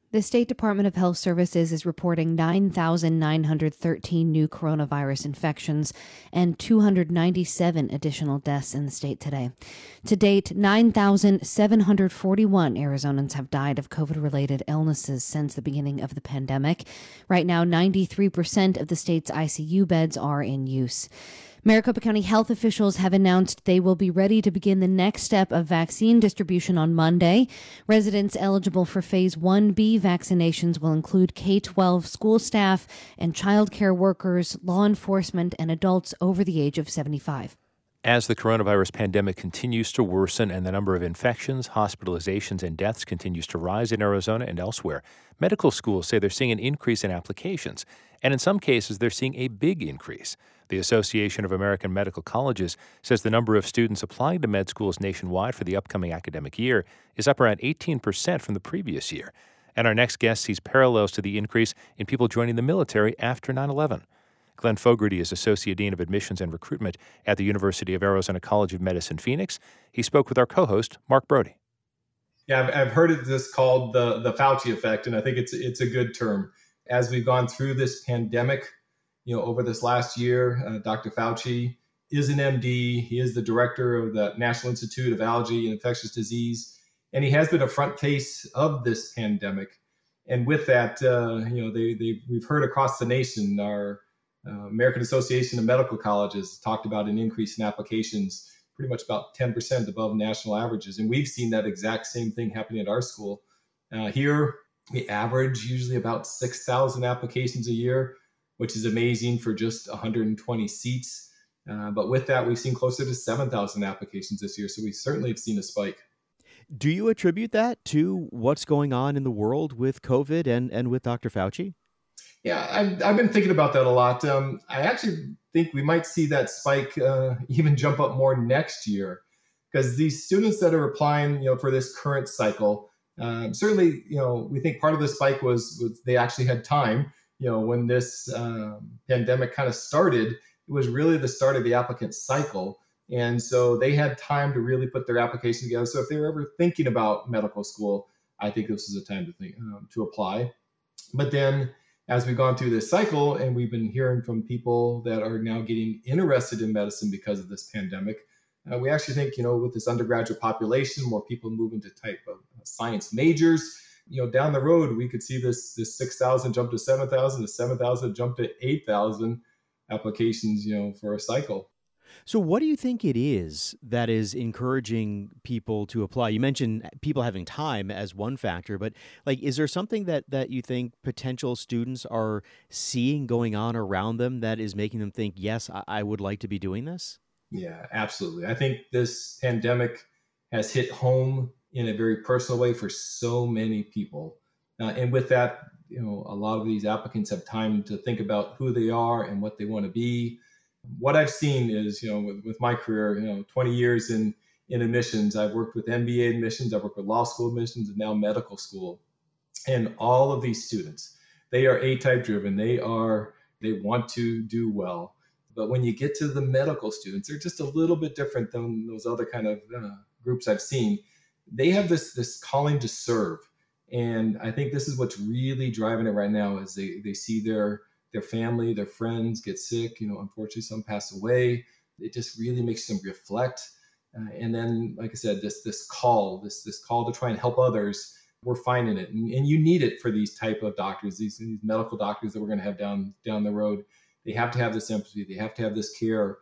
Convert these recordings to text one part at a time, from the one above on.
The State Department of Health Services is reporting 9,913 new coronavirus infections and 297 additional deaths in the state today. To date, 9,741 Arizonans have died of COVID-related illnesses since the beginning of the pandemic. Right now, 93% of the state's ICU beds are in use. Maricopa County health officials have announced they will be ready to begin the next step of vaccine distribution on Monday. Residents eligible for Phase 1B vaccinations will include K-12 school staff and child care workers, law enforcement, and adults over the age of 75. As the coronavirus pandemic continues to worsen and the number of infections, hospitalizations, and deaths continues to rise in Arizona and elsewhere, medical schools say they're seeing an increase in applications, and in some cases they're seeing a big increase. The Association of American Medical Colleges says the number of students applying to med schools nationwide for the upcoming academic year is up around 18% from the previous year. And our next guest sees parallels to the increase in people joining the military after 9/11. Glenn Fogarty is Associate Dean of Admissions and Recruitment at the University of Arizona College of Medicine, Phoenix. He spoke with our co-host, Mark Brody. Yeah, I've heard of this called the Fauci effect, and I think it's a good term. As we've gone through this pandemic, over this last year, Dr. Fauci is an MD. He is the director of the National Institute of Allergy and Infectious Disease, and he has been a front face of this pandemic. And with that, we've heard across the nation, our American Association of Medical Colleges talked about an increase in applications, pretty much about 10% above national averages. And we've seen that exact same thing happening at our school. Here, we average usually about 6,000 applications a year, which is amazing for just 120 seats. But with that, we've seen closer to 7,000 applications this year. So we certainly have seen a spike. Do you attribute that to what's going on in the world with COVID and with Dr. Fauci? Yeah, I've been thinking about that a lot. I actually think we might see that spike even jump up more next year, because these students that are applying, for this current cycle, certainly, we think part of the spike was they actually had time. When this pandemic kind of started, it was really the start of the applicant cycle. And so they had time to really put their application together. So if they were ever thinking about medical school, I think this is a time to think to apply. But then as we've gone through this cycle, and we've been hearing from people that are now getting interested in medicine because of this pandemic, we actually think, with this undergraduate population, more people move into type of science majors. Down the road, we could see this 6,000 jump to 7,000, the 7,000 jump to 8,000 applications, for a cycle. So what do you think it is that is encouraging people to apply? You mentioned people having time as one factor, but is there something that you think potential students are seeing going on around them that is making them think, yes, I would like to be doing this? Yeah, absolutely. I think this pandemic has hit home in a very personal way for so many people. And with that, a lot of these applicants have time to think about who they are and what they want to be. What I've seen is, with my career, 20 years in admissions, I've worked with MBA admissions, I've worked with law school admissions, and now medical school. And all of these students, they are A-type driven. They want to do well. But when you get to the medical students, they're just a little bit different than those other kind of groups I've seen. They have this calling to serve. And I think this is what's really driving it right now, is they see their family, their friends get sick. Unfortunately, some pass away. It just really makes them reflect. And then, like I said, this call to try and help others, we're finding it. And you need it for these type of doctors, these medical doctors that we're going to have down the road. They have to have this empathy. They have to have this care.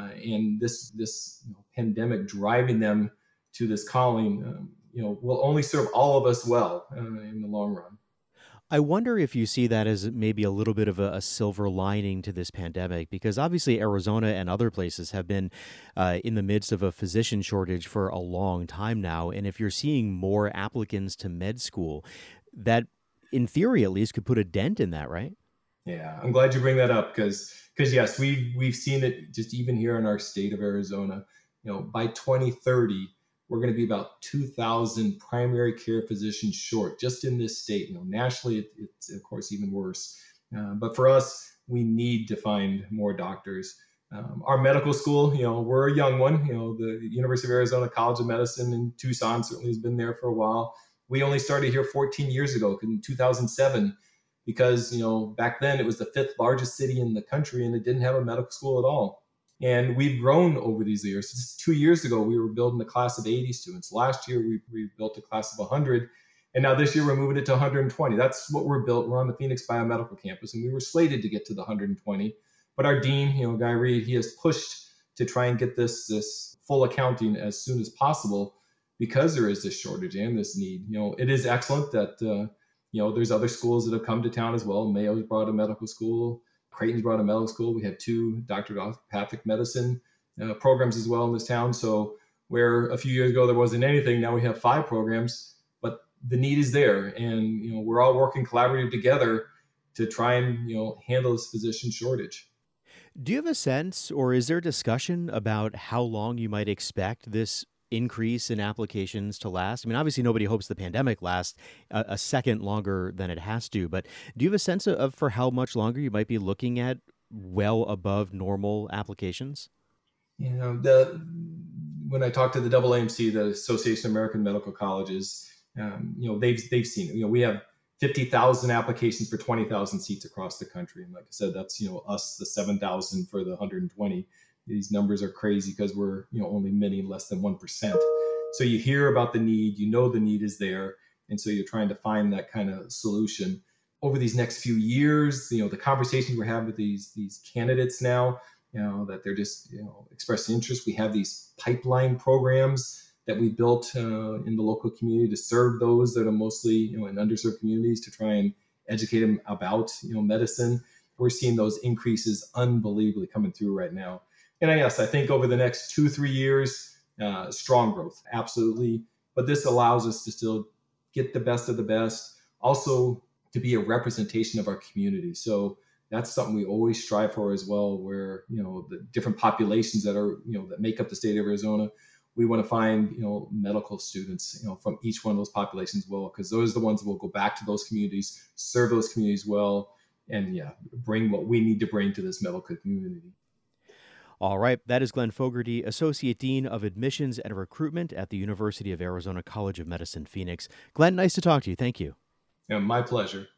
And this pandemic driving them to this calling, will only serve all of us well in the long run. I wonder if you see that as maybe a little bit of a silver lining to this pandemic, because obviously Arizona and other places have been in the midst of a physician shortage for a long time now. And if you're seeing more applicants to med school, that in theory at least could put a dent in that, right? Yeah, I'm glad you bring that up because yes, we've seen it just even here in our state of Arizona. By 2030, we're going to be about 2,000 primary care physicians short just in this state. Nationally, it's of course even worse. But for us, we need to find more doctors. Our medical school, we're a young one. The University of Arizona College of Medicine in Tucson certainly has been there for a while. We only started here 14 years ago in 2007 because, back then it was the fifth largest city in the country and it didn't have a medical school at all. And we've grown over these years. Just 2 years ago, we were building a class of 80 students. Last year, we built a class of 100. And now this year, we're moving it to 120. That's what we're built. We're on the Phoenix Biomedical Campus, and we were slated to get to the 120. But our dean, Guy Reed, he has pushed to try and get this full accounting as soon as possible because there is this shortage and this need. It is excellent that, there's other schools that have come to town as well. Mayo's brought a medical school. Creighton's brought a medical school. We have 2 doctorate of osteopathic medicine programs as well in this town. So where a few years ago there wasn't anything, now we have 5 programs, but the need is there. And, we're all working collaboratively together to try and, handle this physician shortage. Do you have a sense, or is there discussion about how long you might expect this increase in applications to last? I mean, obviously nobody hopes the pandemic lasts a second longer than it has to, but do you have a sense of for how much longer you might be looking at well above normal applications? When I talk to the AAMC, the Association of American Medical Colleges, they've seen it. We have 50,000 applications for 20,000 seats across the country. And like I said, that's, us, the 7,000 for the 120. These numbers are crazy because we're, only meeting less than 1%. So you hear about the need, the need is there. And so you're trying to find that kind of solution. Over these next few years, the conversations we're having with these candidates now, that they're just, expressing interest. We have these pipeline programs that we built in the local community to serve those that are mostly, in underserved communities to try and educate them about, medicine. We're seeing those increases unbelievably coming through right now. And I think over the next 2-3 years, strong growth, absolutely. But this allows us to still get the best of the best, also to be a representation of our community. So that's something we always strive for as well, where, the different populations that are, that make up the state of Arizona, we want to find, medical students, from each one of those populations well, because those are the ones that will go back to those communities, serve those communities well, and bring what we need to bring to this medical community. All right. That is Glenn Fogarty, Associate Dean of Admissions and Recruitment at the University of Arizona College of Medicine, Phoenix. Glenn, nice to talk to you. Thank you. Yeah, my pleasure.